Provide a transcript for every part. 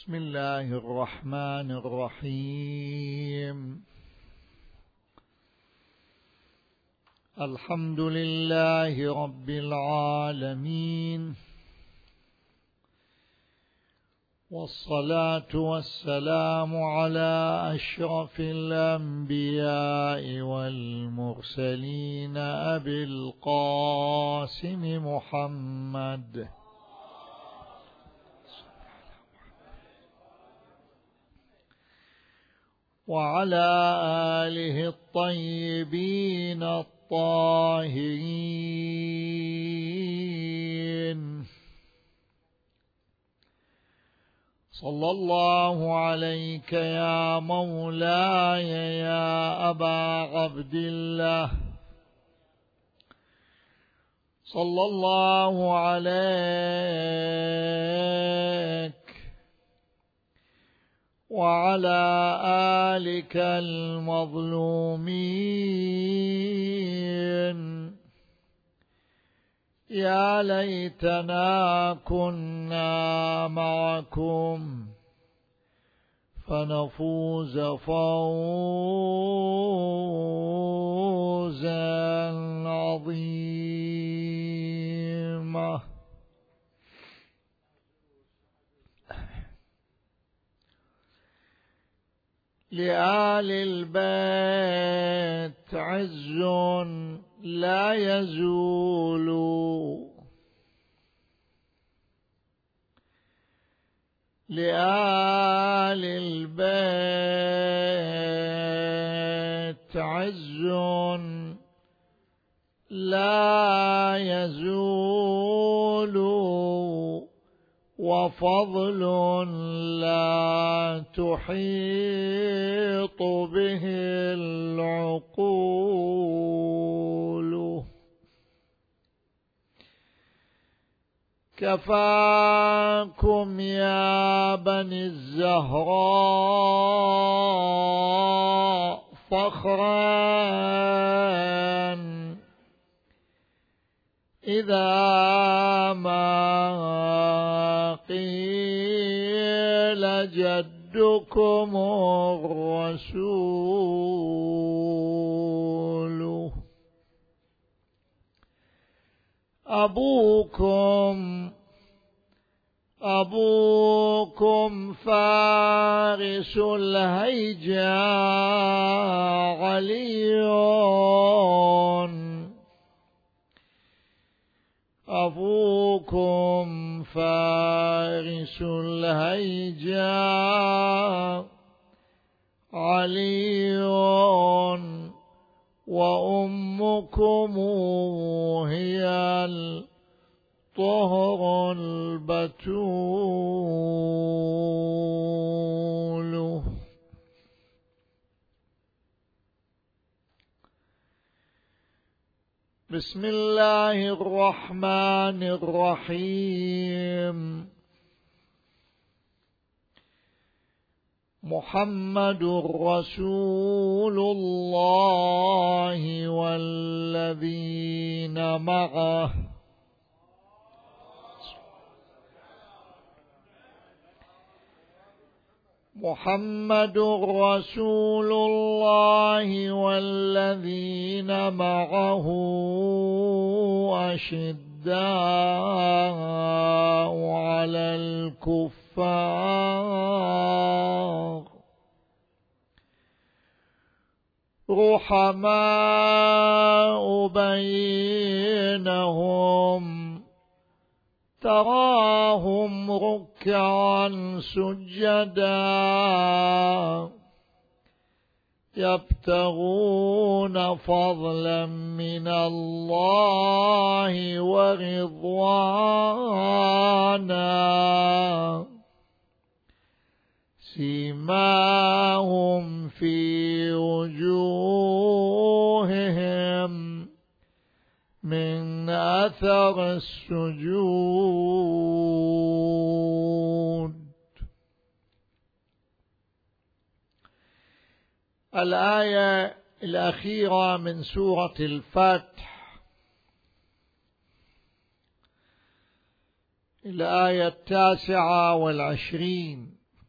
بسم الله الرحمن الرحيم. الحمد لله رب العالمين، والصلاة والسلام على أشرف الأنبياء والمرسلين أبي القاسم محمد وعلى آله الطيبين الطاهرين. صلى الله عليك يا مولاي يا أبا عبد الله، صلى الله عليك وعلى آلك المظلومين. يا ليتنا كنا معكم فنفوز فوزا عظيما. لآل البيت عز لا يزول، لآل البيت عز لا يزول، وفضل لا تحيط به العقول. كفاكم يا بني الزهراء فخرا إذا ما قيل جدكم الرسول. أبوكم فارس الهيجاء علي، أبوكم فارس الهيجاء علي، وأمكم هي الطهر البتول. بسم الله الرحمن الرحيم. محمد رسول الله والذين معه محمد رسول الله والذين معه أشداء على الكفار رحماء بينهم، تراهم ركعا سجدا يبتغون فضلا من الله ورضوانا، سيماهم في وجوههم من أثر السجود. الآية الأخيرة من سورة الفتح الآية 29.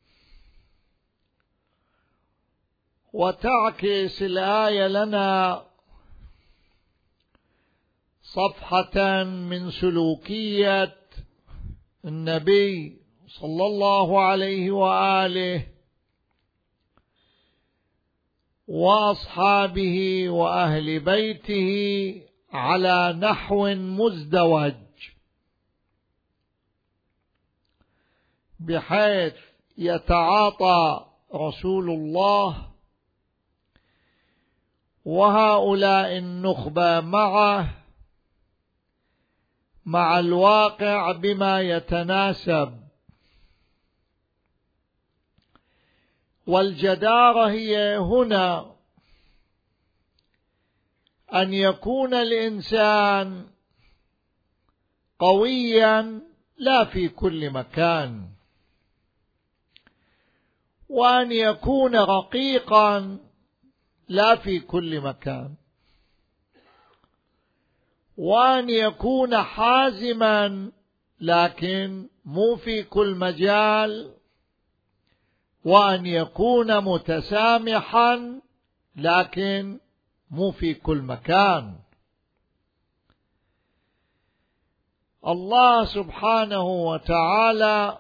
وتعكس الآية لنا صفحة من سلوكية النبي صلى الله عليه وآله وأصحابه وأهل بيته على نحو مزدوج، بحيث يتعاطى رسول الله وهؤلاء النخبة معه مع الواقع بما يتناسب. والجدارة هي هنا أن يكون الإنسان قويا لا في كل مكان، وأن يكون رقيقا لا في كل مكان، وأن يكون حازما لكن مو في كل مجال، وأن يكون متسامحا لكن مو في كل مكان. الله سبحانه وتعالى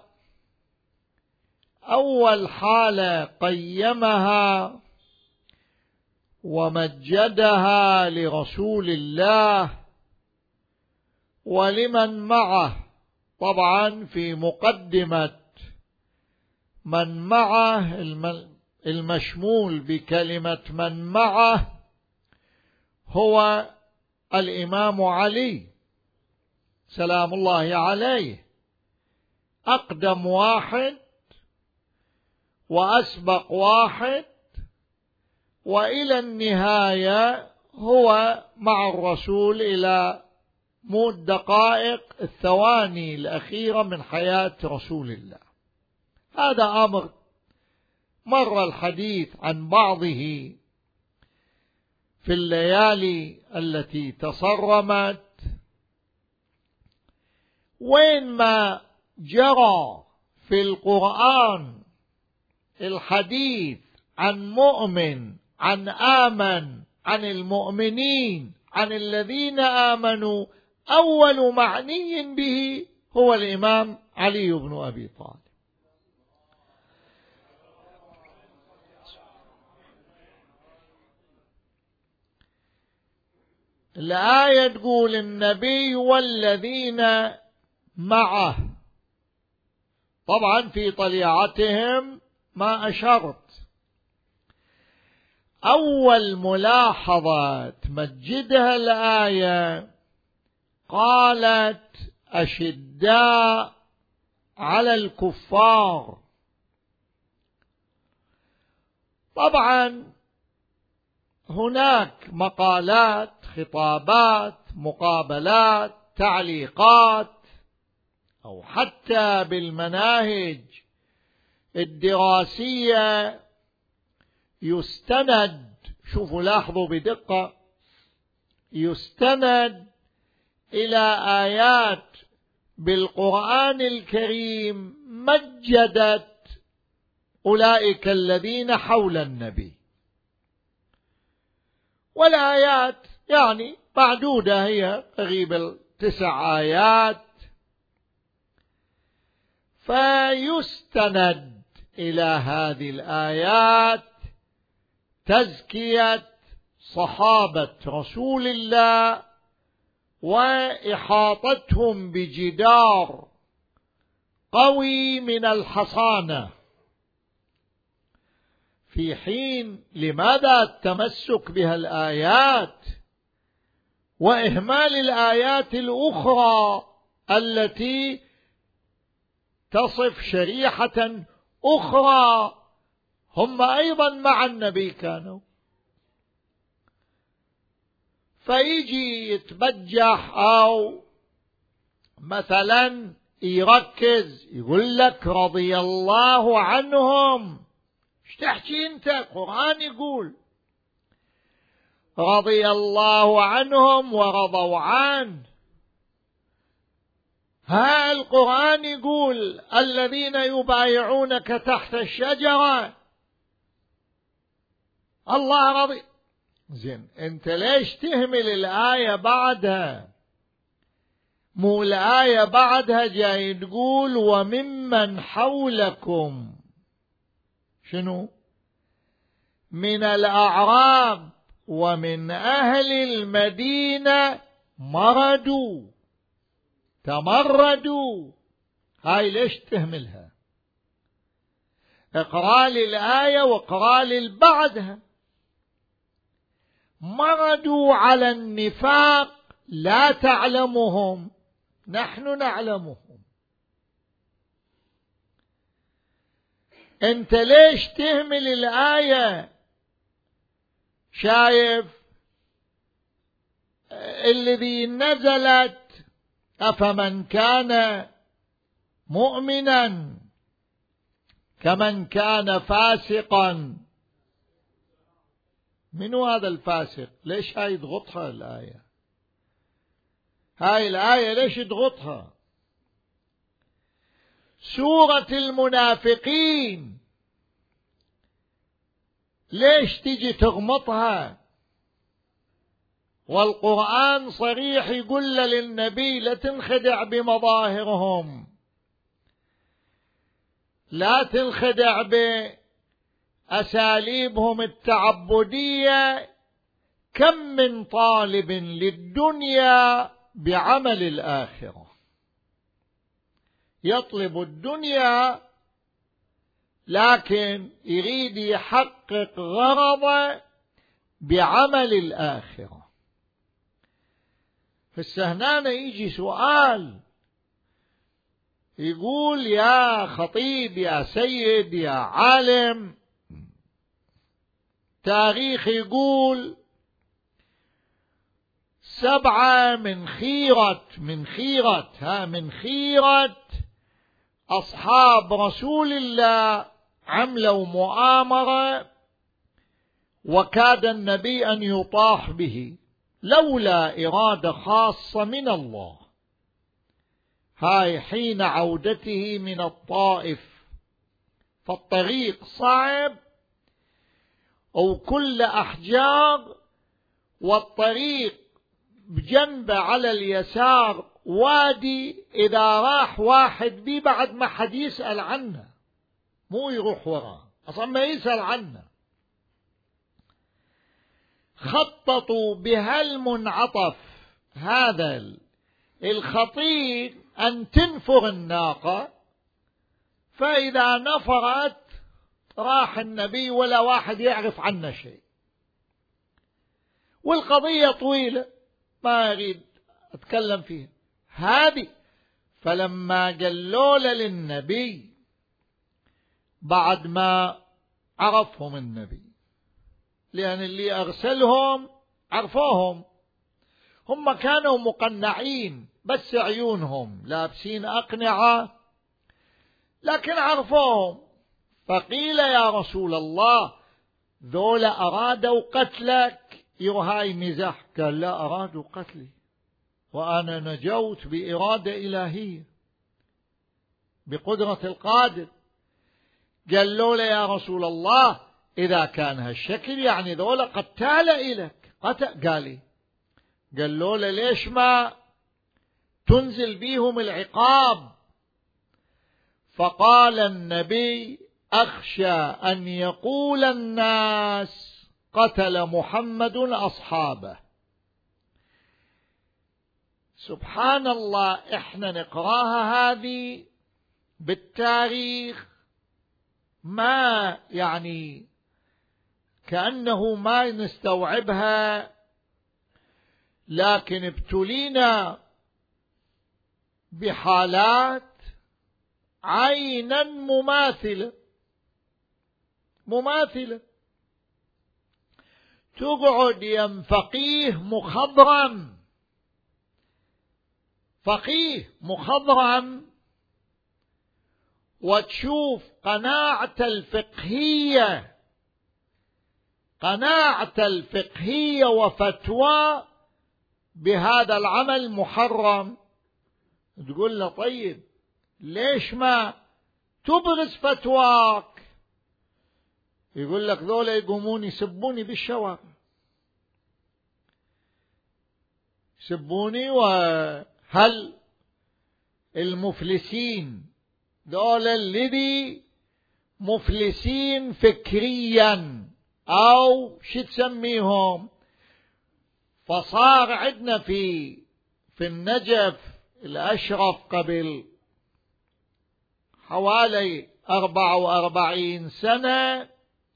أول حالة قيمها ومجدها لرسول الله ولمن معه، طبعا في مقدمة من معه المشمول بكلمة من معه هو الإمام علي سلام الله عليه، أقدم واحد وأسبق واحد، وإلى النهاية هو مع الرسول إلى مو الدقائق الثواني الأخيرة من حياة رسول الله. هذا أمر مر الحديث عن بعضه في الليالي التي تصرمت. وين ما جرى في القرآن الحديث عن مؤمن، عن آمن، عن المؤمنين، عن الذين آمنوا، أول معني به هو الإمام علي بن أبي طالب. الآية تقول النبي والذين معه، طبعا في طليعتهم ما أشرت. أول ملاحظة تمجدها الآية قالت أشداء على الكفار. طبعا هناك مقالات، خطابات، مقابلات، تعليقات، أو حتى بالمناهج الدراسية يستند، شوفوا لاحظوا بدقة، يستند إلى آيات بالقرآن الكريم مجدت أولئك الذين حول النبي، والآيات يعني معدودة، هي قريب 9 آيات، فيستند إلى هذه الآيات تزكية صحابة رسول الله وإحاطتهم بجدار قوي من الحصانة، في حين لماذا التمسك بها الآيات وإهمال الآيات الأخرى التي تصف شريحة أخرى هم أيضا مع النبي كانوا؟ فيجي يتبجح أو مثلا يركز يقول لك رضي الله عنهم. ايش تحكي انت؟ القرآن يقول رضي الله عنهم ورضوا عنه. ها القرآن يقول الذين يبايعونك تحت الشجرة. الله رضي. زين، انت ليش تهمل الآية بعدها؟ مو الآية بعدها جاي تقول وممن حولكم شنو؟ من الأعراب ومن أهل المدينة مردوا تمردوا. هاي ليش تهملها؟ اقرأ لي الآية واقرأ لي بعدها. مردوا على النفاق لا تعلمهم، نحن نعلمهم. انت ليش تهمل الآية؟ شايف الذي نزلت أفمن كان مؤمنا كمن كان فاسقا. منو هذا الفاسق؟ ليش هاي تضغطها الآية؟ هاي الآية ليش تضغطها؟ سورة المنافقين ليش تيجي تغمطها؟ والقرآن صريح يقول للنبي لا تنخدع بمظاهرهم، لا تنخدع بأساليبهم التعبدية. كم من طالب للدنيا بعمل الآخرة، يطلب الدنيا لكن يريد يحقق غرضه بعمل الآخرة. فالسهنانة يجي سؤال يقول يا خطيب يا سيد يا عالم، تاريخ يقول 7 من خيرة أصحاب رسول الله عملوا مؤامرة وكاد النبي أن يطاح به لولا إرادة خاصة من الله. هاي حين عودته من الطائف، فالطريق صعب وكل أحجار، والطريق بجنبه على اليسار وادي، إذا راح واحد بيه بعد ما حد يسأل عنه، مو يروح وراه أصلا ما يسأل عنه. خططوا بهالمنعطف هذا الخطير أن تنفر الناقة، فإذا نفرت راح النبي ولا واحد يعرف عنه شيء. والقضية طويلة ما أريد أتكلم فيها هذه. فلما قالوا للنبي بعد ما عرفهم النبي، لأن اللي أرسلهم عرفوهم، هم كانوا مقنعين بس عيونهم لابسين أقنعة، لكن عرفوهم. فقيل يا رسول الله ذولا أرادوا قتلك، هاي مزاح. قال لا أرادوا قتلي وأنا نجوت بإرادة إلهية بقدرة القادر. قال له يا رسول الله إذا كان هالشكل يعني ذولا قتال إلك قال له ليش ما تنزل بيهم العقاب؟ فقال النبي أخشى أن يقول الناس قتل محمد أصحابه. سبحان الله، إحنا نقراها هذه بالتاريخ ما يعني كأنه ما نستوعبها، لكن ابتلينا بحالات عينا مماثلة. تقعد يم فقيه مخضرم وتشوف قناعة الفقهية وفتوى بهذا العمل محرم. تقول له طيب ليش ما تبرز فتواك؟ يقول لك ذولا يقومون يسبوني بالشوارع، يسبوني. وهل المفلسين ذولا الذي مفلسين فكريا أو شو تسميهم؟ فصار عندنا في النجف الأشرف قبل حوالي 44 سنة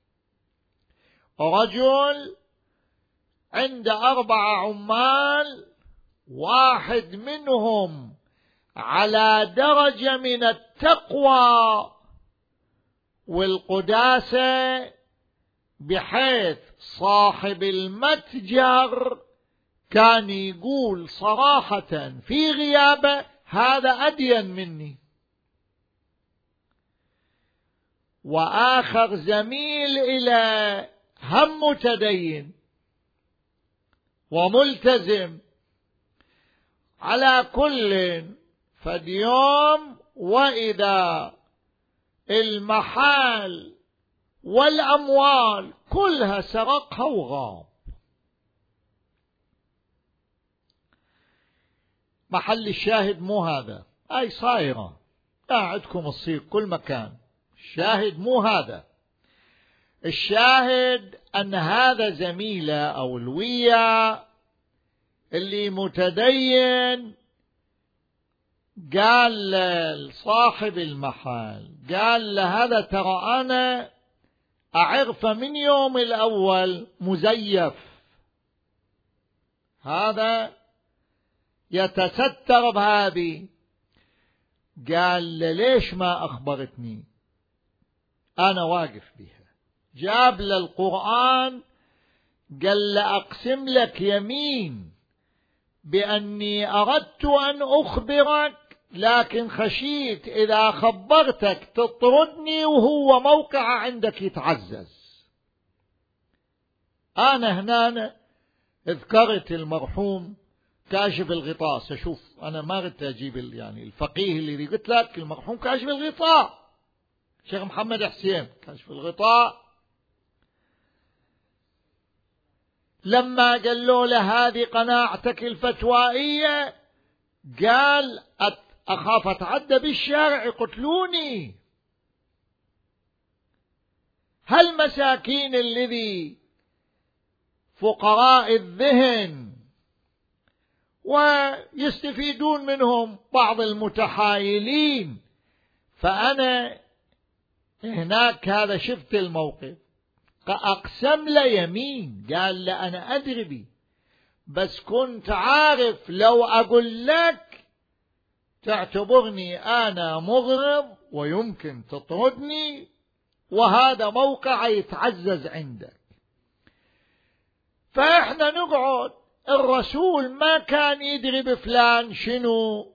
رجل عند 4 عمال، واحد منهم على درجة من التقوى والقداسة بحيث صاحب المتجر كان يقول صراحة في غيابه هذا أدين مني. وآخر زميل إلى هم متدين وملتزم. على كل فاليوم وإذا المحال والأموال كلها سرقها وغاب. محل الشاهد مو هذا، أي صايرة عندكم تصير كل مكان. الشاهد مو هذا، الشاهد أن هذا زميله أو الويا اللي متدين قال لصاحب المحل، قال له هذا ترى أنا أعرفه من يوم الأول مزيف، هذا يتستر بهذه. قال له ليش ما أخبرتني؟ أنا واقف بها. جاب له القرآن، قال له أقسم لك يمين بأني أردت أن أخبرك لكن خشيت إذا خبرتك تطردني وهو موقع عندك يتعزز. أنا هنا ذكرت المرحوم كاشف الغطاء. سشوف أنا ما قلت أجيب يعني الفقيه اللي قلت لك المرحوم كاشف الغطاء شيخ محمد حسين كاشف الغطاء. لما قالوا له هذه قناعتك الفتوائية قال أخاف أتعدى بالشارع يقتلوني. هالمساكين الذي فقراء الذهن ويستفيدون منهم بعض المتحايلين. فأنا هناك هذا شفت الموقف، أقسم له يمين، قال له أنا أدري بي بس كنت عارف لو أقول لك تعتبرني أنا مغرض ويمكن تطردني وهذا موقع يتعزز عندك. فإحنا نقعد، الرسول ما كان يدري بفلان شنو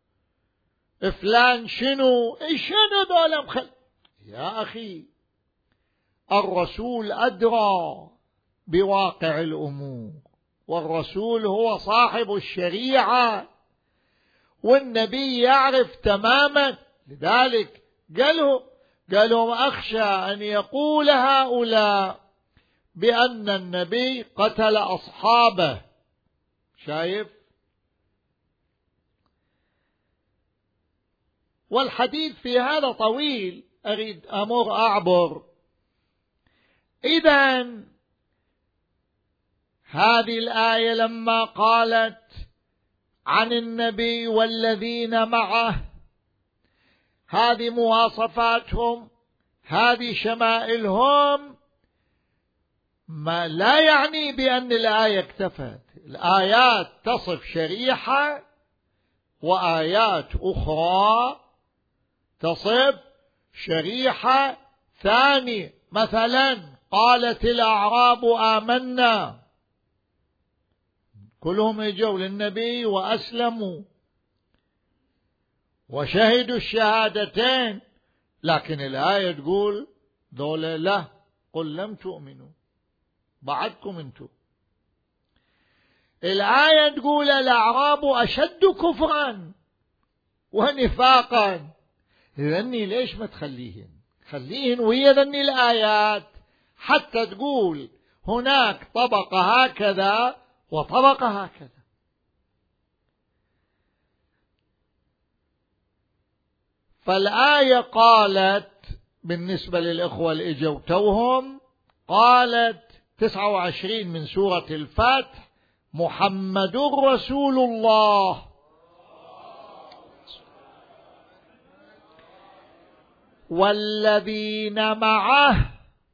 فلان شنو دول يا أخي الرسول أدرى بواقع الأمور، والرسول هو صاحب الشريعة والنبي يعرف تماما. لذلك قالوا أخشى أن يقول هؤلاء بأن النبي قتل أصحابه. شايف؟ والحديث في هذا طويل، أريد أمر أعبر. إذن هذه الآية لما قالت عن النبي والذين معه، هذه مواصفاتهم، هذه شمائلهم، ما لا يعني بأن الآية اكتفت. الآيات تصف شريحة وآيات أخرى تصف شريحة ثانية. مثلا قالت الأعراب آمنا، كلهم اجوا للنبي وأسلموا وشهدوا الشهادتين، لكن الآية تقول دولة لا، قل لم تؤمنوا بعدكم انتم. الآية تقول الأعراب أشد كفرا ونفاقا. ذني ليش ما تخليهن؟ خليهن وهي ذني الآيات حتى تقول هناك طبقة هكذا وطبقة هكذا. فالآية قالت بالنسبة للإخوة اللي اجوا توهم، قالت 29 من سورة الفتح: محمد رسول الله والذين معه.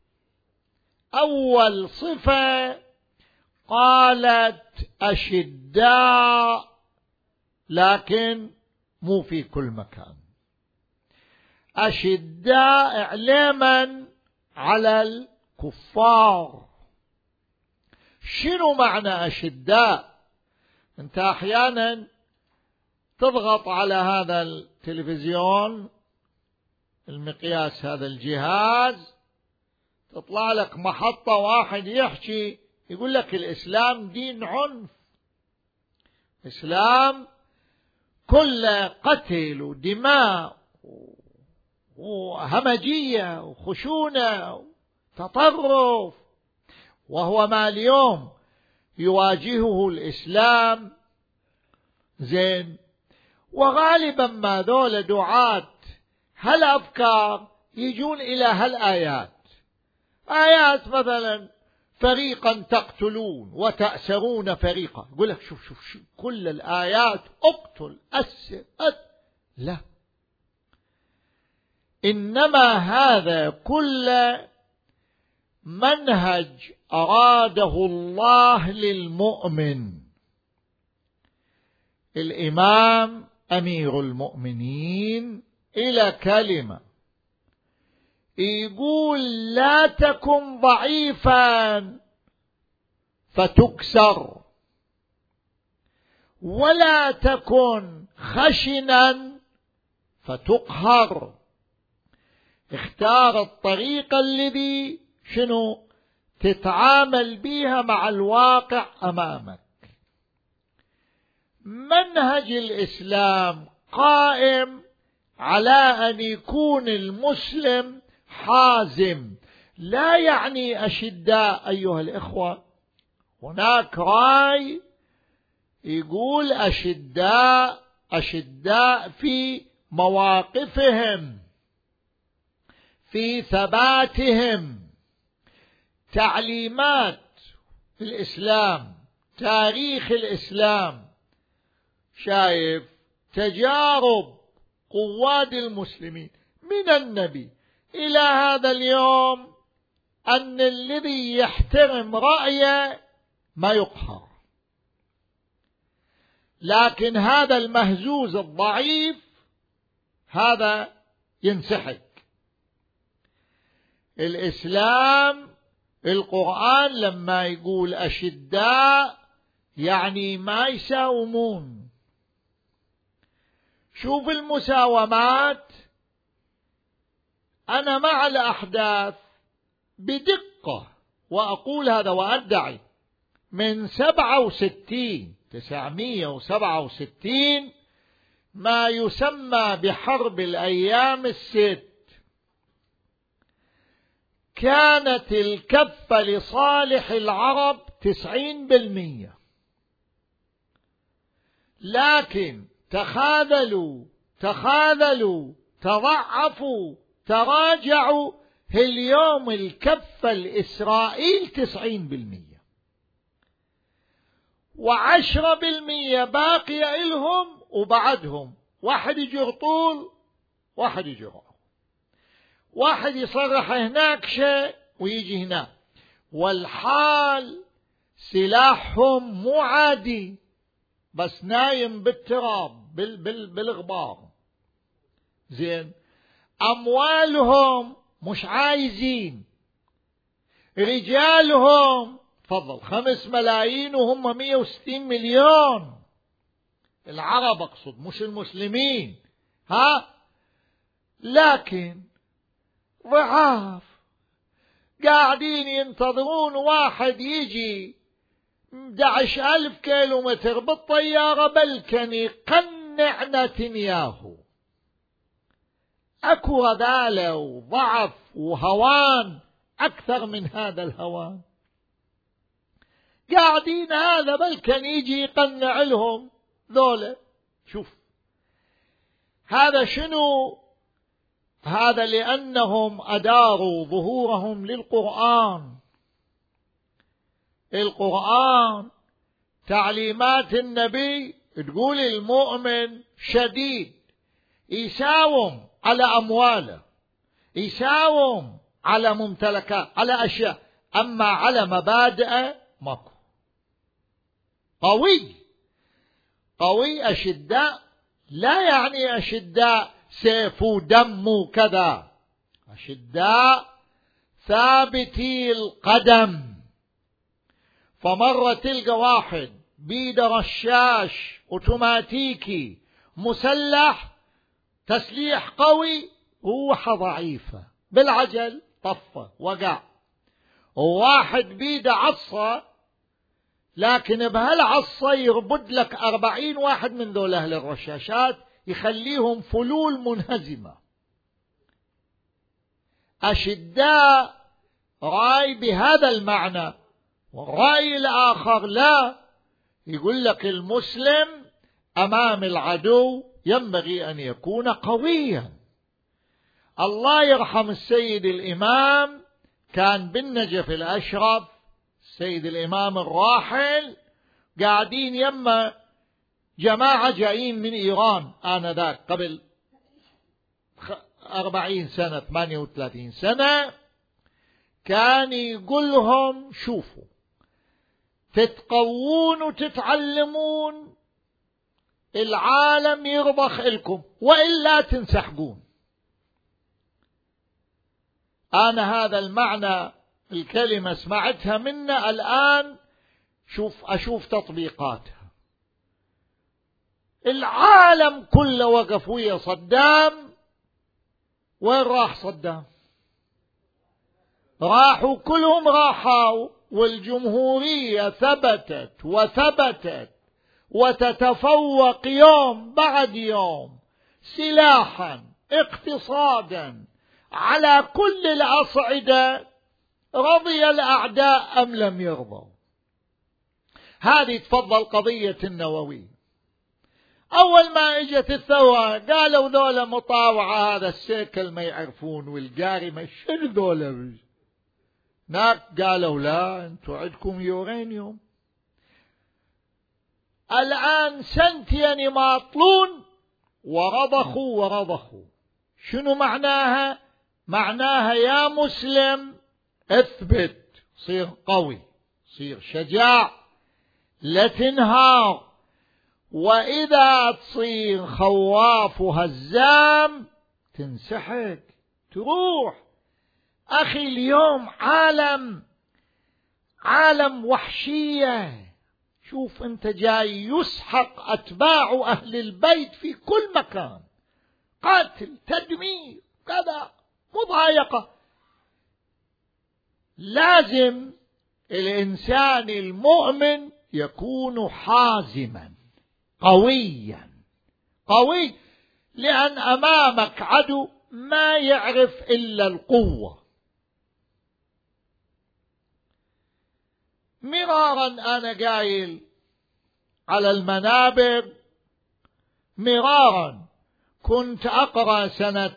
أول صفة قالت أشداء، لكن مو في كل مكان. أشداء إعلاما على الكفار. شنو معنى أشداء؟ أنت أحيانا تضغط على هذا التلفزيون المقياس، هذا الجهاز، تطلع لك محطة واحد يحكي يقول لك الإسلام دين عنف، إسلام كله قتل ودماء وهمجية وخشونة وتطرف، وهو ما اليوم يواجهه الإسلام. زين، وغالبا ما ذول دعاة هالأفكار يجون إلى هالآيات، آيات مثلا فريقا تقتلون وتأسرون فريقا، يقول لك شوف كل الآيات اقتل أسر لا، إنما هذا كل منهج أراده الله للمؤمن. الإمام أمير المؤمنين إلى كلمة يقول: لا تكن ضعيفا فتكسر، ولا تكن خشنا فتقهر. اختار الطريقة الذي شنو تتعامل بها مع الواقع أمامك. منهج الإسلام قائم على أن يكون المسلم حازم، لا يعني أشداء. أيها الإخوة، هناك رأي يقول أشداء في مواقفهم، في ثباتهم. تعليمات الإسلام، تاريخ الإسلام، شايف تجارب قواد المسلمين من النبي إلى هذا اليوم، أن الذي يحترم رأيه ما يقهر، لكن هذا المهزوز الضعيف هذا ينسحق. الإسلام القرآن لما يقول أشداء يعني ما يساومون. شوف المساومات، أنا مع الأحداث بدقة، وأقول هذا وأدعي من 1967 ما يسمى بحرب الأيام الست، كانت الكفة لصالح العرب 90%، لكن تخاذلوا تضعفوا تراجعوا. اليوم الكفة الإسرائيل 90%، 10% باقية إلهم، وبعدهم واحد يجر طول، واحد يجر، واحد يصرح هناك شيء ويجي هناك، والحال سلاحهم مو عادي، بس نايم بالتراب بالغبار. زين، أموالهم مش عايزين، رجالهم تفضل 5 ملايين وهم 160 مليون، العرب أقصد مش المسلمين، لكن ضعاف قاعدين ينتظرون واحد يجي 11,000 كيلومتر بالطيارة بلكن يقنع نتنياهو. أكو رذالة وضعف وهوان أكثر من هذا الهوان. قاعدين هذا بل كان يجي يقنع لهم ذولا. شوف هذا شنو؟ هذا لأنهم أداروا ظهورهم للقرآن. القرآن تعليمات النبي تقول المؤمن شديد، يساوم على أمواله، يساوم على ممتلكات، على أشياء، أما على مبادئ ماكو. قوي أشداء، لا يعني أشداء سيف ودم كذا، أشداء ثابتي القدم. فمرة تلقى واحد بيد رشاش اوتوماتيكي مسلح تسليح قوي، روحه ضعيفة بالعجل طفة وقع. وواحد بيد عصا لكن بهالعصا يربط لك 40 واحد من ذول أهل الرشاشات يخليهم فلول منهزمة. أشداء رأي بهذا المعنى، والرأي الآخر لا، يقول لك المسلم أمام العدو ينبغي أن يكون قويا. الله يرحم السيد الإمام، كان بالنجف الأشرف السيد الإمام الراحل قاعدين يما جماعة جايين من إيران آنذاك قبل 40 سنة 38 سنة، كان يقولهم شوفوا تتقوون وتتعلمون العالم يرضخ لكم وإلا تنسحقون. أنا هذا المعنى الكلمة سمعتها منا الآن، أشوف تطبيقاتها. العالم كله وقف ويا صدام، وين راح صدام؟ راحوا كلهم راحوا، والجمهورية ثبتت وثبتت وتتفوق يوم بعد يوم سلاحا اقتصادا على كل الأصعدة، رضي الأعداء أم لم يرضوا. هذه تفضل قضية النووي. أول ما اجت الثورة قالوا ذولا مطاوعة، هذا السيكل ما يعرفون والقارمة شنو ذولا. هناك قالوا لا انتوا عندكم يورانيوم. الآن سنتين يماطلون ورضخوا. شنو معناها؟ معناها يا مسلم اثبت، صير قوي، صير شجاع، لا تنهار. وإذا تصير خواف وهزام تنسحق تروح. أخي اليوم عالم وحشية. شوف أنت جاي يسحق أتباع أهل البيت في كل مكان، قتل، تدمير، كذا، مضايقة. لازم الإنسان المؤمن يكون حازما قويا، لأن أمامك عدو ما يعرف إلا القوة. مرارا أنا قايل على المنابر، مرارا كنت أقرأ سنة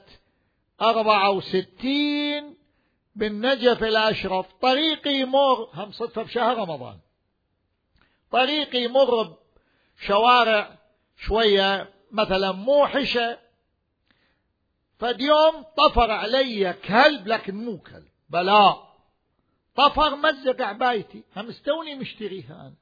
64 بالنجف الأشرف، طريقي يمر، هم صدفة بشهر رمضان، طريقي يمر بشوارع شوية مثلا موحشة، فاليوم طفر علي كلب، لكن مو كلب، بلاء، طفر مزق عبايتي، هم استوني مشتريها أنا.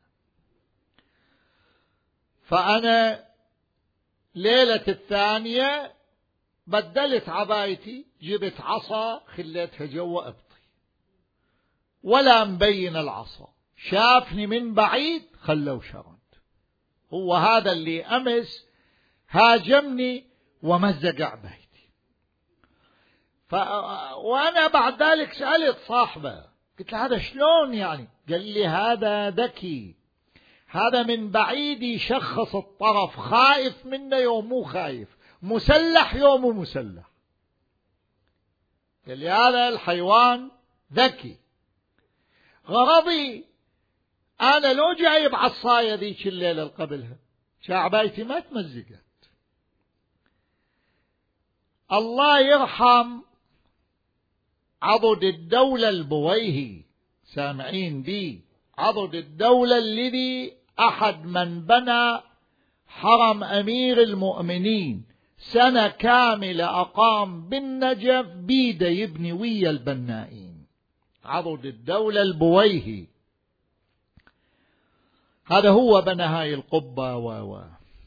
فأنا ليلة الثانية بدلت عبايتي، جبت عصا خليتها جوا أبطي، ولا مبين العصا، شافني من بعيد خلوا شرد. هو هذا اللي أمس هاجمني ومزق عبايتي. وأنا بعد ذلك سألت صاحبه، قلت له هذا شلون يعني؟ قال لي هذا ذكي، هذا من بعيد يشخص الطرف، خايف منه يوم مو خايف، مسلح يوم مو مسلح. قال لي هذا الحيوان ذكي. غرضي أنا لو جايب عصاية ذيك الليلة قبلها شعبايتي ما تمزقت. الله يرحم عضد الدولة البويهي، سامعين بي؟ عضد الدولة الذي أحد من بنى حرم أمير المؤمنين سنة كاملة أقام بالنجف بيده يبني ويا البنائين. عضد الدولة البويهي هذا هو بنى هاي القبة.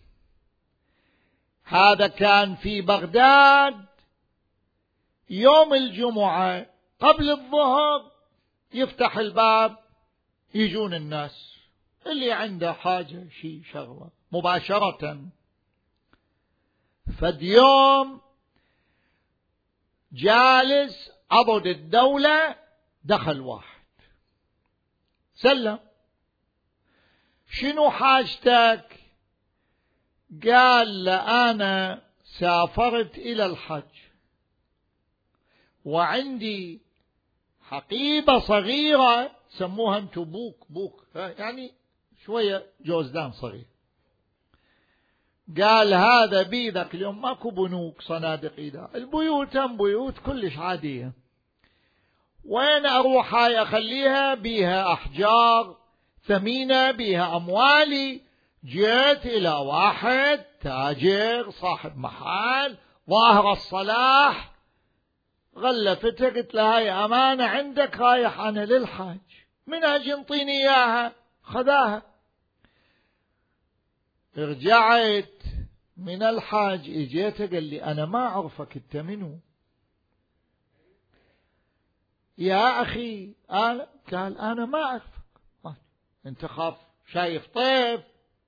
هذا كان في بغداد يوم الجمعة قبل الظهر يفتح الباب يجون الناس اللي عنده حاجة شيء شغلة مباشرة. فد يوم جالس عضد الدولة دخل واحد سلم، شنو حاجتك؟ قال له أنا سافرت إلى الحج وعندي حقيبة صغيرة سموها انتو بوك يعني شوية جوزدان صغير. قال هذا بيدك اليوم ماكو بنوك صنادق إيداع، البيوت هم بيوت كلش عادية، وين أروح هاي أخليها بيها أحجار ثمينة بيها أموالي. جيت إلى واحد تاجر صاحب محل ظاهر الصلاح غلفته، قلت له هاي أمانة عندك رايح أنا للحاج من أجي انطيني إياها. خذاها. رجعت من الحاج اجيت قال لي أنا ما أعرفك أنت منو يا أخي؟ قال أنا ما أعرفك، أنت خاف شايف طيف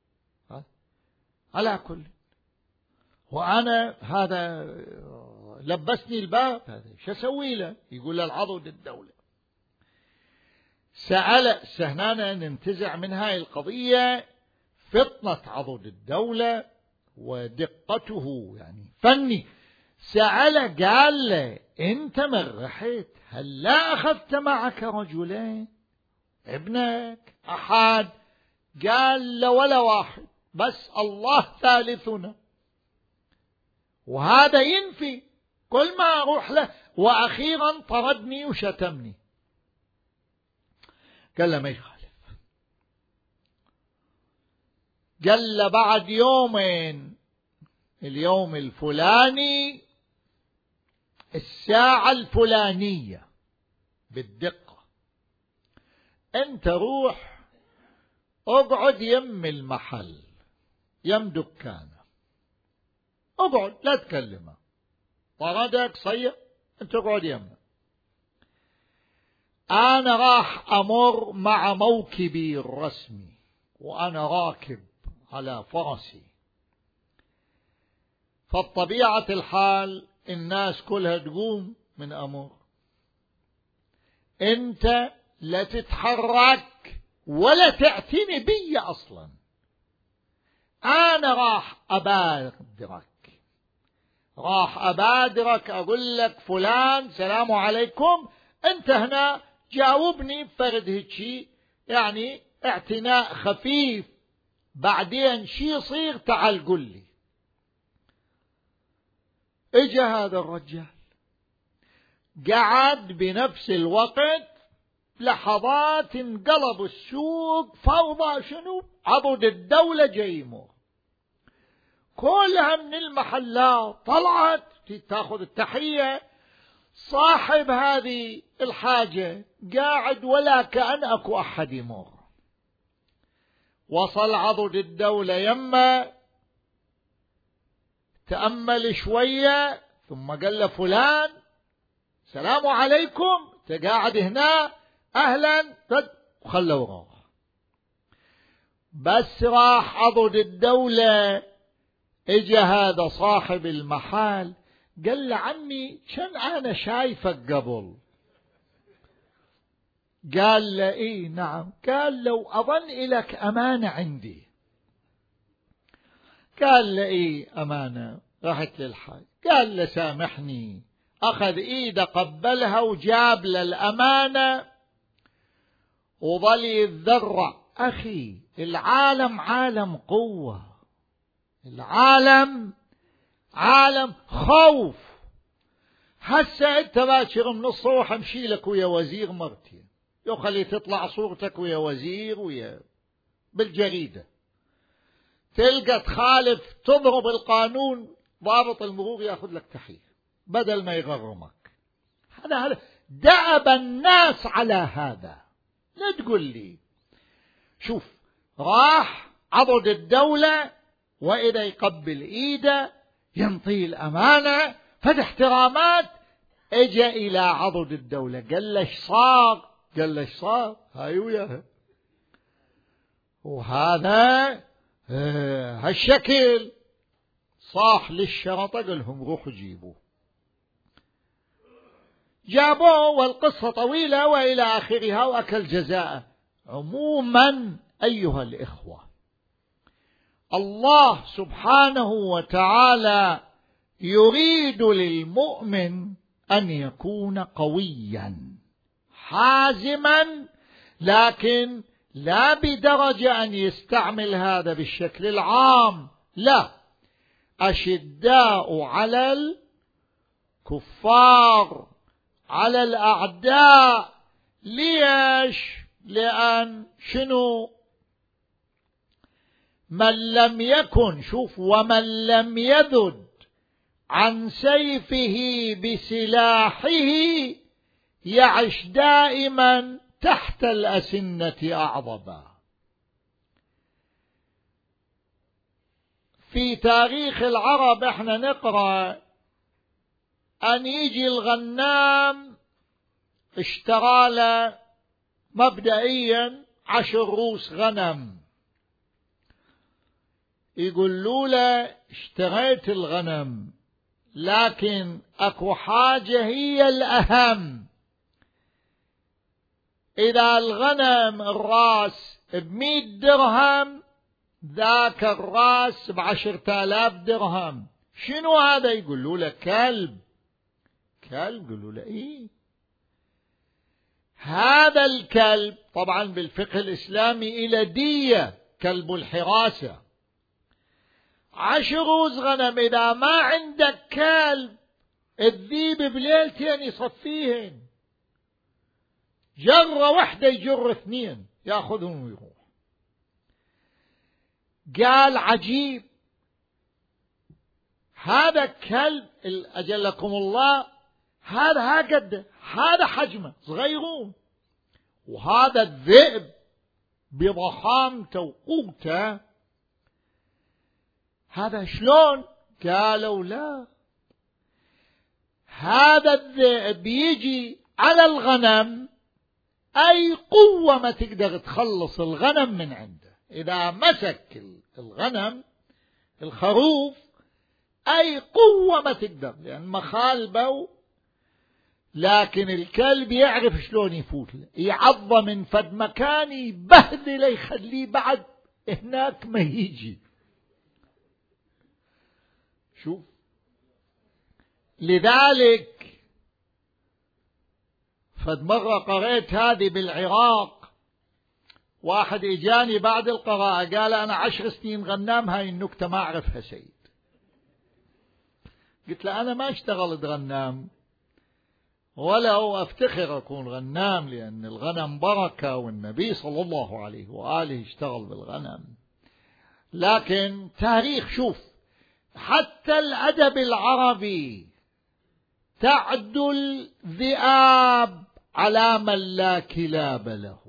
على كل، وأنا هذا لبسني الباب، هذا شو أسوي له؟ يقول له العضد الدولة. سأل سهنانا ننتزع من هاي القضية فطنة عضد الدولة ودقته يعني فني. سأل قال له أنت من رحت هل لا أخذت معك رجلين ابنك أحد؟ قال له ولا واحد، بس الله ثالثنا، وهذا ينفي كل ما أروح له، وأخيرا طردني وشتمني. قال له ما يخالف. قال له بعد يومين اليوم الفلاني الساعة الفلانية بالدقة أنت روح اقعد يم المحل يم دكانه، اقعد لا تكلمه، طردك صيح انت اقعد يمه. أنا راح أمر مع موكبي الرسمي وأنا راكب على فرسي، فالطبيعة الحال الناس كلها تقوم من أمر، أنت لا تتحرك ولا تعتني بي أصلا، أنا راح أبادرك أقول لك فلان سلام عليكم، أنت هنا جاوبني فرد هيك يعني اعتناء خفيف، بعدين شي يصير تعال قل لي. اجا هذا الرجال قعد بنفس الوقت لحظات انقلب السوق فوضى. شنو؟ عضد الدولة جيمه كلها من المحلات طلعت تاخذ التحية، صاحب هذه الحاجة قاعد ولا كأن أكو أحد يمر. وصل عضد الدولة يمه تأمل شوية ثم قال له فلان سلام عليكم، تقاعد هنا أهلا وخلوا روح. بس راح عضد الدولة اجا هذا صاحب المحل قال له عمي كان أنا شايفك قبل. قال له إيه نعم. قال لو أظن إلك أمانة عندي. قال له إيه أمانة؟ رحت للحاج قال له سامحني أخذ إيده قبلها وجاب للأمانة وظل يتذرع. أخي العالم عالم قوة، العالم عالم خوف. هسه أنت باكر من الصبح امشي لك ويا وزير مرتين، يخلي تطلع صورتك ويا وزير ويا بالجريدة، تلقى تخالف تضرب القانون، ضابط المرور ياخذ لك تحية بدل ما يغرمك. هذا دأب الناس على هذا. لا تقول لي شوف راح عضد الدولة وإذا يقبل إيده ينطي الأمانة فد احترامات، اجى إلى عضد الدولة قال لش صار، قال لش صار هاي وياها، وهذا هالشكل صاح للشرطة قال لهم روحوا جيبوه. جابوه والقصة طويلة وإلى آخرها وأكل جزاءه. عموما أيها الإخوة، الله سبحانه وتعالى يريد للمؤمن أن يكون قويا حازما، لكن لا بدرجة أن يستعمل هذا بالشكل العام، لا. أشداء على الكفار على الأعداء. ليش؟ لأن شنو؟ من لم يكن، شوف، ومن لم يذد عن سيفه بسلاحه يعش دائما تحت الأسنة أعظما. في تاريخ العرب احنا نقرأ أن يجي الغنام اشترى له مبدئيا 10 روس غنم، يقولوا له اشتريت الغنم لكن اكو حاجة هي الأهم، إذا الغنم الراس ب100 درهم ذاك الراس ب10,000 درهم. شنو هذا؟ يقولوا له كلب. كلب؟ يقولوا له إيه. هذا الكلب طبعا بالفقه الإسلامي إلى دية، كلب الحراسة. 10 روس غنم، إذا ما عندك كلب الذيب بليلتين يصفيهن، جرة واحدة يجر 2 ياخذهم ويروح. قال عجيب، هذا كلب أجلكم الله، هذا هكذا، هذا حجمه صغيرون، وهذا الذئب بضخامته وقوته، هذا شلون؟ قالوا لا، هذا الذئب يجي على الغنم أي قوة ما تقدر تخلص الغنم من عنده، إذا مسك الغنم الخروف أي قوة ما تقدر، لأن مخالبه. لكن الكلب يعرف شلون يفوت له، يعضه من فد مكان يبهدله يخليه بعد هناك ما يجي. شوف، لذلك فد مرة قرأت هذه بالعراق، واحد إجاني بعد القراءة قال أنا 10 سنين غنام، هاي النكتة ما أعرفها سيد. قلت له أنا ما اشتغلت غنام ولا أفتخر أكون غنام، لأن الغنم بركة والنبي صلى الله عليه وآله اشتغل بالغنم. لكن تاريخ، شوف، حتى الأدب العربي تعدو الذئاب على من لا كلاب له.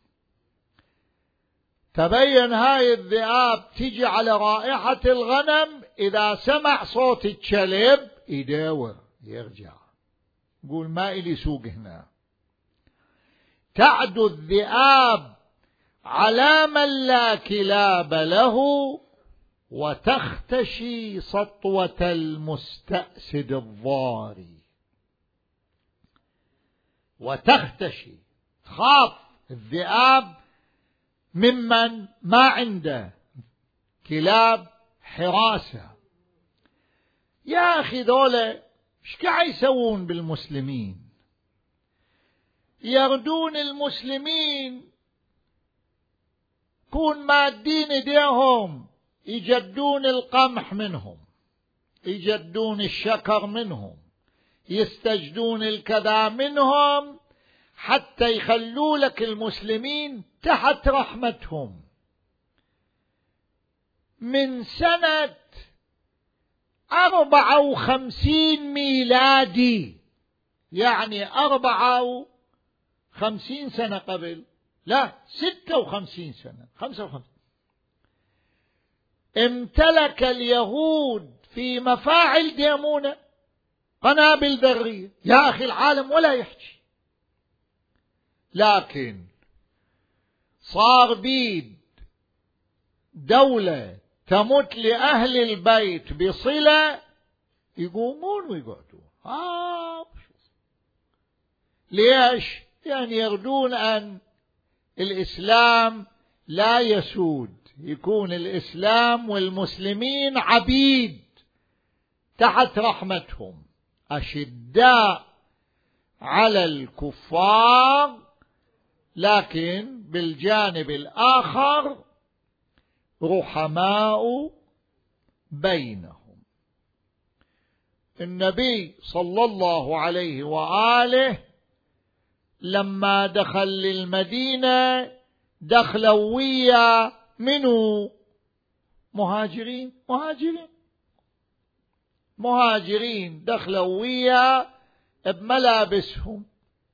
تبين هاي الذئاب تجي على رائحة الغنم، إذا سمع صوت الكلب يداور يرجع يقول ما إلي سوق هنا. تعدو الذئاب على من لا كلاب له وتختشي سطوة المستأسد الضاري. وتختشي، تخاف الذئاب ممن ما عنده كلاب حراسة. يا أخي دولة ايش قاعد يسوون بالمسلمين؟ يردون المسلمين كون مادين ايديهم، يجدون القمح منهم، يجدون الشكر منهم، يستجدون الكذا منهم، حتى يخلوا لك المسلمين تحت رحمتهم. من سنة 54 ميلادي، يعني 54 سنة قبل، لا 56 سنة، 55، امتلك اليهود في مفاعل ديمونة قنابل ذرية. يا أخي العالم ولا يحكي، لكن صار بيد دولة تمت لأهل البيت بصلة يقومون ويقعدون. ليش؟ يعني يردون أن الإسلام لا يسود، يكون الإسلام والمسلمين عبيد تحت رحمتهم، أشداء على الكفار، لكن بالجانب الآخر رحماء بينهم. النبي صلى الله عليه وآله لما دخل للمدينة دخلوا ويا منو؟ مهاجرين دخلوا ويا بملابسهم.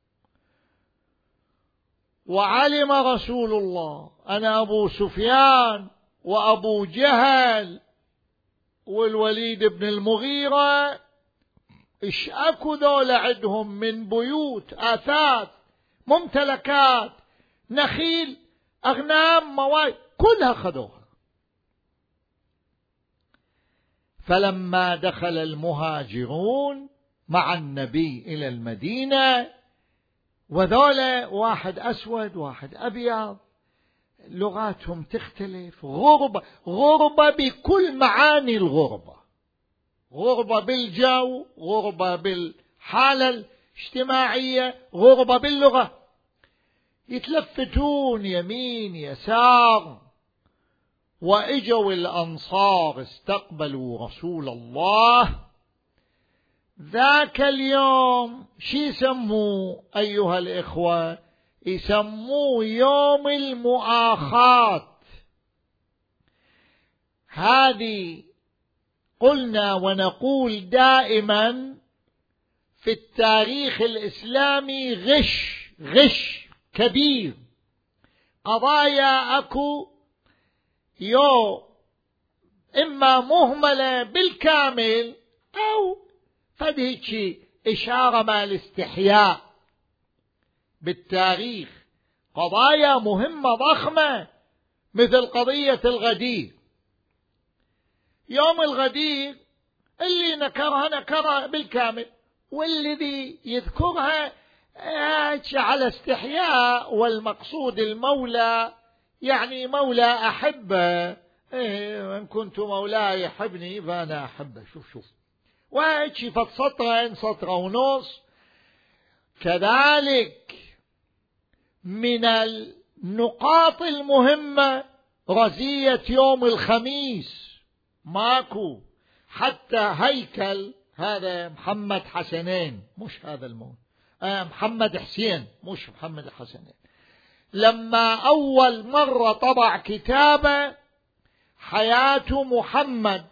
وعلم رسول الله أن أبو سفيان وأبو جهل والوليد بن المغيرة إيش أكو ذولا عندهم من بيوت، آثاث، ممتلكات، نخيل، أغنام، مواشي، كلها خذوها. فلما دخل المهاجرون مع النبي إلى المدينة، وذولا واحد أسود واحد أبيض، لغاتهم تختلف، غربة بكل معاني الغربة، غربة بالجو، غربة بالحالة الاجتماعية، غربة باللغة، يتلفتون يمين يسار. وإجوا الأنصار استقبلوا رسول الله. ذاك اليوم شي يسموه أيها الإخوة؟ يسموه يوم المؤاخاة. هذه قلنا ونقول دائما في التاريخ الإسلامي غش كبير. قضايا أكو إما مهملة بالكامل أو فديك إشارة مع الاستحياء بالتاريخ. قضايا مهمة ضخمة مثل قضية الغدير. يوم الغدير اللي نكرها بالكامل، والذي يذكرها على استحياء، والمقصود المولى، يعني مولى أحبه. إن كنت مولاي يحبني فأنا أحبه. شوف وهيك فت سطرين سطرة ونص. كذلك من النقاط المهمة رزية يوم الخميس. ماكو حتى هيكل هذا محمد حسنين، مش هذا الموت، محمد حسين مش محمد حسنين، لما أول مرة طبع كتابه حياة محمد،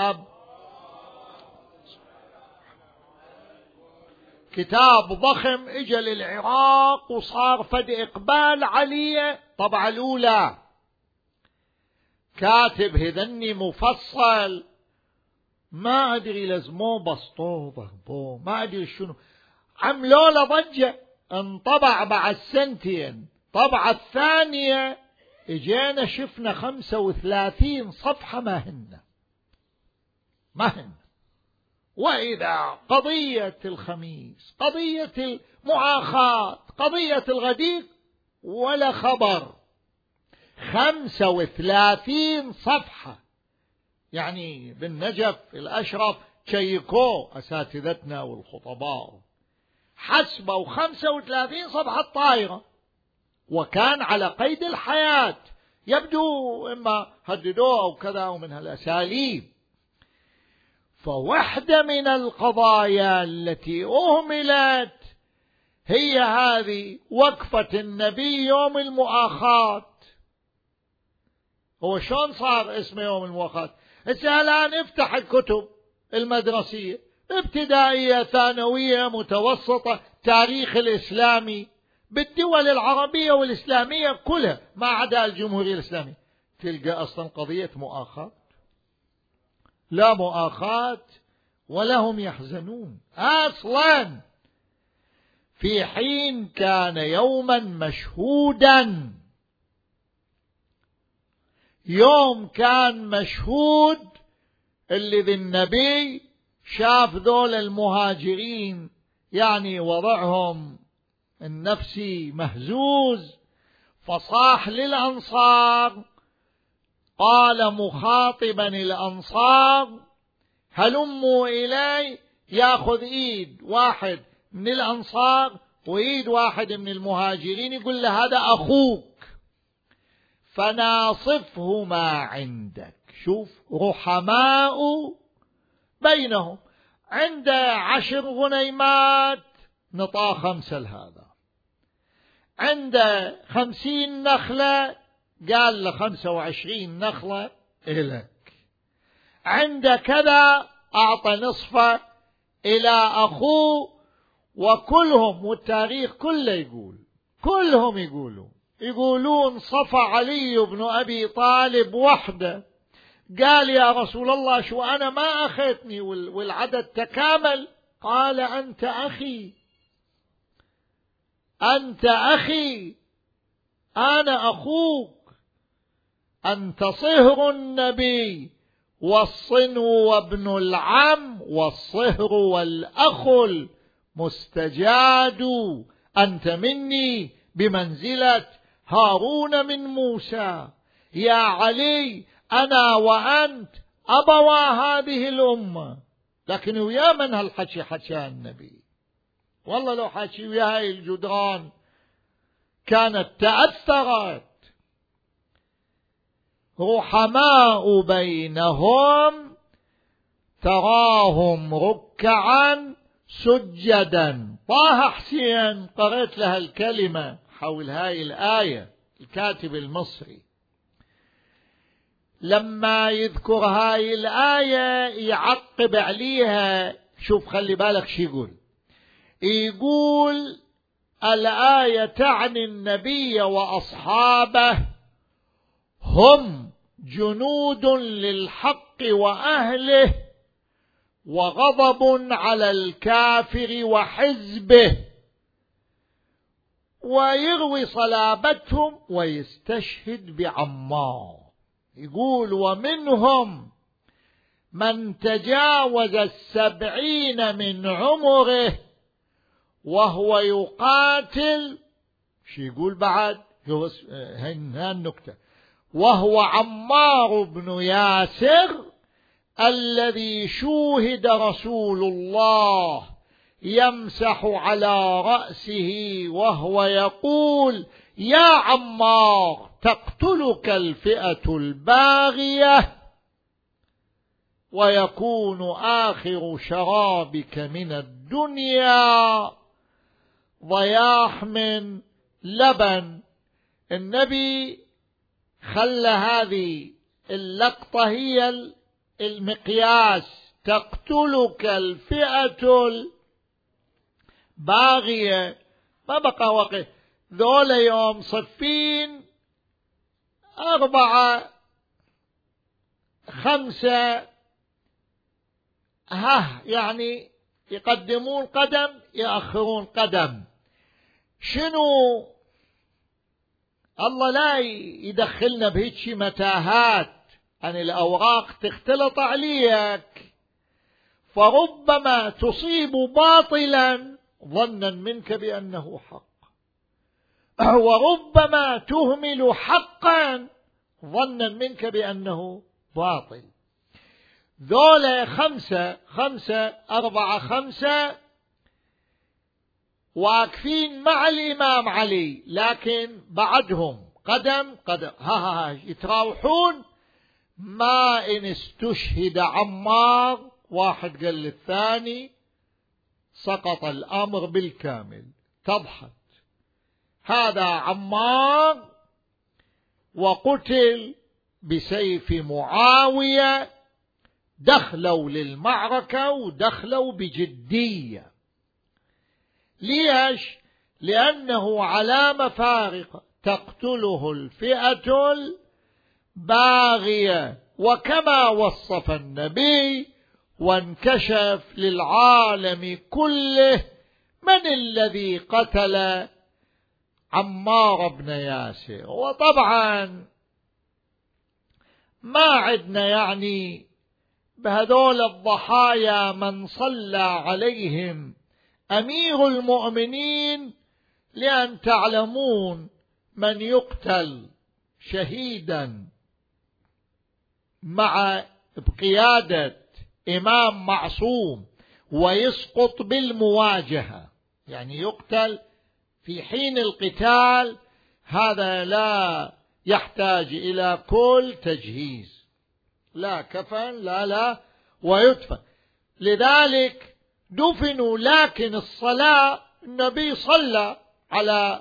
كتاب ضخم، اجى للعراق وصار فد إقبال عليه. طبعا الأولى كاتب هذني مفصل، ما أدري لازموه بسطوه ضربوه، ما أدري شنو، عملوا له ضجة. انطبع بعد سنتين. طبعة الثانية اجينا شفنا 35 صفحة ما هن. وإذا قضية الخميس، قضية المعاخاة، قضية الغدير، ولا خبر. 35 صفحة. يعني بالنجف الأشرف شيكوه أساتذتنا والخطباء، حسبوا 35 صفحة طائرة، وكان على قيد الحياة، يبدو إما هددوه أو كذا ومن هالأساليب. فواحدة من القضايا التي أهملت هي هذه وقفة النبي يوم المؤاخاة. هو شلون صار اسمه يوم المؤاخاة؟ الآن افتح الكتب المدرسية، ابتدائية، ثانوية، متوسطة، تاريخ الإسلامي بالدول العربية والإسلامية كلها ما عدا الجمهورية الإسلامية، تلقى أصلا قضية مؤاخاة، لا مؤاخاة ولا هم يحزنون أصلا، في حين كان يوما مشهودا. يوم كان مشهود اللي ذي النبي شاف ذول المهاجرين يعني وضعهم النفسي مهزوز، فصاح للأنصار، قال مخاطبا الأنصار: هلموا إلي، يأخذ إيد واحد من الأنصار وإيد واحد من المهاجرين، يقول له هذا أخوك فناصفه ما عندك. شوف رحماء بينهم، عند 10 غنيمات نطاه 5 لهذا، عند 50 نخلة قال له 25 نخلة إلك، عند كذا أعطى نصفه إلى أخوه. وكلهم، والتاريخ كله يقول، كلهم يقولون صفى علي بن أبي طالب وحده، قال يا رسول الله شو أنا ما أخذتني والعدد تكامل، قال أنت أخي، أنت أخي، أنا أخوك، أنت صهر النبي والصنو وابن العم والصهر والأخ المستجاد، أنت مني بمنزلة هارون من موسى، يا علي أنا وأنت أبوا هذه الأمة. لكن ويا من هالحكي حكى النبي؟ والله لو حكي ويا هاي الجدران كانت تأثرت. رحماء بينهم تراهم ركعا سجدا. طه حسين قرأت لها الكلمة حول هاي الآية، الكاتب المصري لما يذكر هاي الآية يعقب عليها. شوف خلي بالك شو يقول الآية تعني النبي وأصحابه هم جنود للحق وأهله، وغضب على الكافر وحزبه، ويروي صلابتهم ويستشهد بعمار. يقول ومنهم من تجاوز 70 من عمره وهو يقاتل. شو يقول بعد؟ هاي النكتة: وهو عمار بن ياسر الذي شوهد رسول الله يمسح على رأسه وهو يقول: يا عمار تقتلك الفئة الباغية ويكون آخر شرابك من الدنيا ضياح من لبن. النبي خلى هذه اللقطة هي المقياس، تقتلك الفئة الباغية. ما بقى وقت، ذول يوم صفين 4 5 يعني يقدمون قدم يأخرون قدم. شنو الله لا يدخلنا بهيك متاهات أن الأوراق تختلط عليك، فربما تصيب باطلا ظنا منك بأنه حق، وربما تهمل حقا ظنا منك بأنه باطل. ذولا خمسة 4-5 واقفين مع الإمام علي، لكن بعدهم قدم يتراوحون. ما إن استشهد عمار، واحد قال للثاني سقط الأمر بالكامل، تضحك هذا عمار وقتل بسيف معاوية. دخلوا للمعركة ودخلوا بجدية. ليش؟ لأنه علامة فارقة، تقتله الفئة الباغية، وكما وصف النبي وانكشف للعالم كله من الذي قتل عمار بن ياسر. وطبعا ما عدنا يعني بهذول الضحايا من صلى عليهم أمير المؤمنين، لأن تعلمون من يقتل شهيدا مع بقيادة إمام معصوم ويسقط بالمواجهة، يعني يقتل في حين القتال، هذا لا يحتاج إلى كل تجهيز، لا كفن لا ويدفن. لذلك دفنوا. لكن الصلاة، النبي صلى على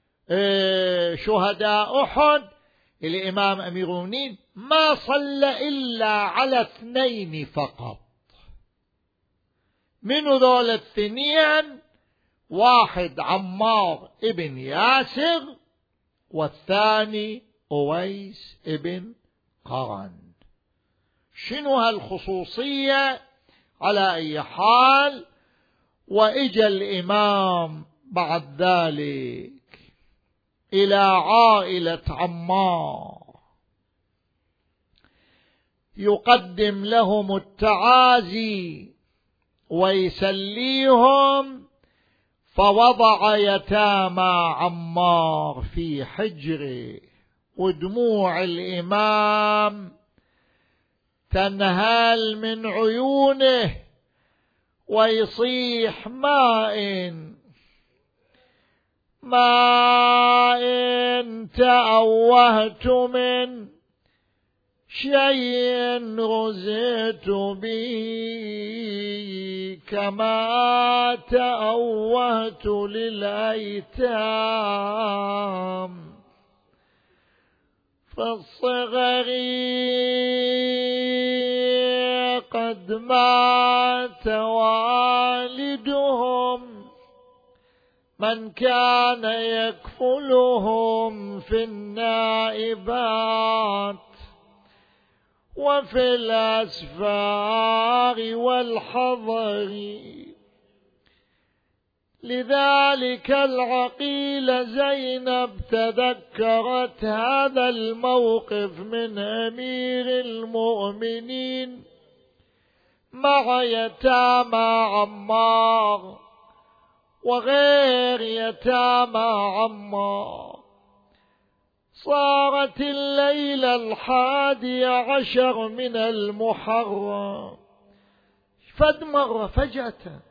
شهداء أحد، الإمام أمير المؤمنين ما صلى إلا على 2 فقط. من ذول 2 واحد عمار ابن ياسر، والثاني أويس ابن قرن. شنو هالخصوصية؟ على أي حال، وإجا الإمام بعد ذلك إلى عائلة عمار يقدم لهم التعازي ويسليهم، فوضع يتامى عمار في حجره، ودموع الإمام تنهال من عيونه، ويصيح ما إن تأوهت من شيء رزقت به، كما تأوهت للأيتام فالصغر قد مات والدهم، من كان يكفلهم في النائبات وفي الأسفار والحضر. لذلك العقيلة زينب تذكرت هذا الموقف من أمير المؤمنين مع يتامى عمار وغير يتامى عمار. صارت الليلة 11 من المحرم، فد مرة فجأة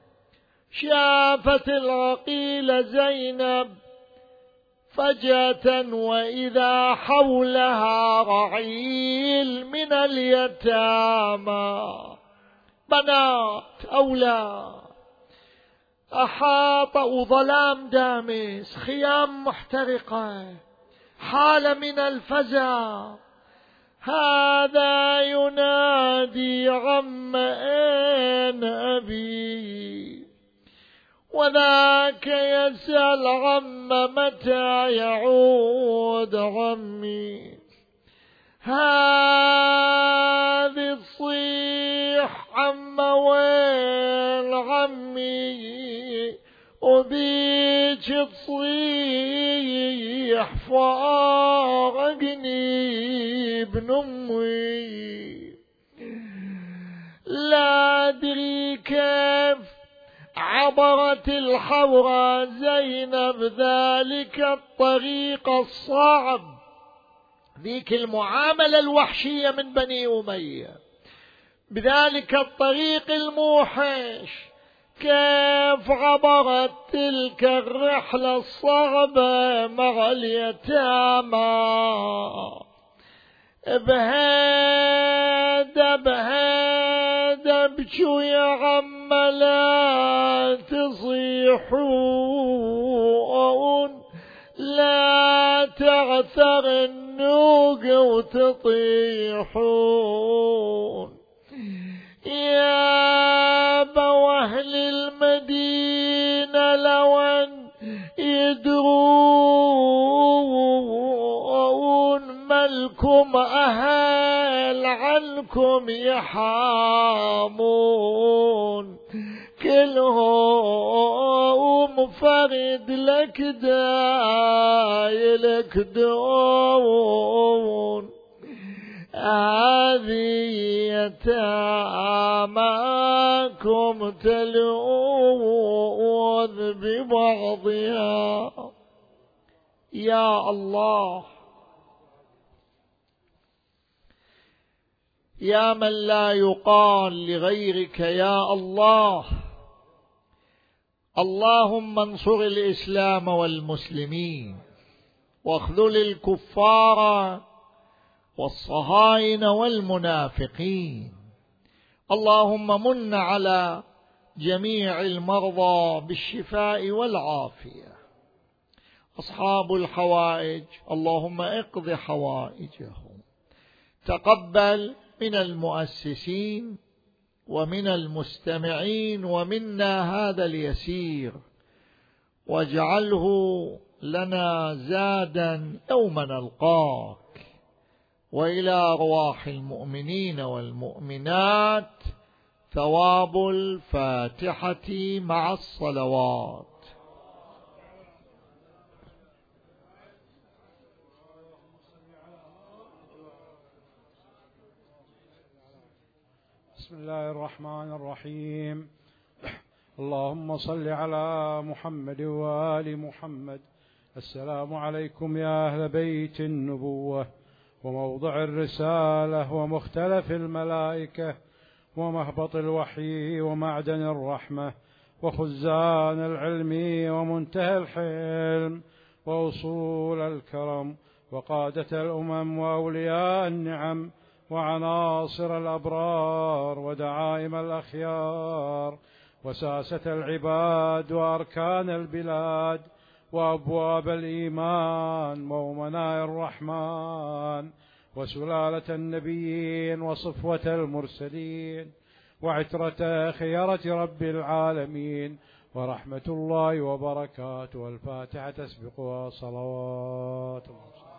شافت العقيلة زينب فجأة، وإذا حولها رعيل من اليتامى، بنات أولاد، أحاط ظلام دامس، خيام محترقة، حالة من الفزع. هذا ينادي عم أين أبي، وذاك يسأل عم متى يعود عمي. هذه الصيح عم وين عمي، وذيك تصيح فارقني ابن أمي. لا أدري كيف عبرت الحوراء زينب ذلك الطريق الصعب، ذيك المعاملة الوحشية من بني أمية، بذلك الطريق الموحش كيف عبرت تلك الرحلة الصعبة مع اليتامى. بهيدا بجوا يا عم لا تصيحون، لا تعثر النوق وتطيحون. يا بوهل المدينة لو أن يدرون ملكم أهل عنكم يحامون، كلهم فرد لك دايلك دون. هذه يتاماكم تلوذ ببعضها. يا الله، يا من لا يقال لغيرك يا الله. اللهم انصر الإسلام والمسلمين، واخذل الكفار والصهاينة والمنافقين. اللهم من على جميع المرضى بالشفاء والعافية. أصحاب الحوائج اللهم اقض حوائجهم. تقبل من المؤسسين ومن المستمعين ومنا هذا اليسير، واجعله لنا زادا يوم نلقاك. وإلى أرواح المؤمنين والمؤمنات ثواب الفاتحة مع الصلوات. بسم الله الرحمن الرحيم. اللهم صل على محمد وآل محمد. السلام عليكم يا أهل بيت النبوة، وموضع الرسالة، ومختلف الملائكة، ومهبط الوحي، ومعدن الرحمة، وخزان العلم، ومنتهى الحلم، وأصول الكرم، وقادة الأمم، وأولياء النعم، وعناصر الأبرار، ودعائم الأخيار، وساسة العباد، وأركان البلاد، وأبواب الإيمان، وأمناء الرحمن، وسلالة النبيين، وصفوة المرسلين، وعترة خيرة رب العالمين، ورحمة الله وبركاته. والفاتحة تسبقها صلوات الله.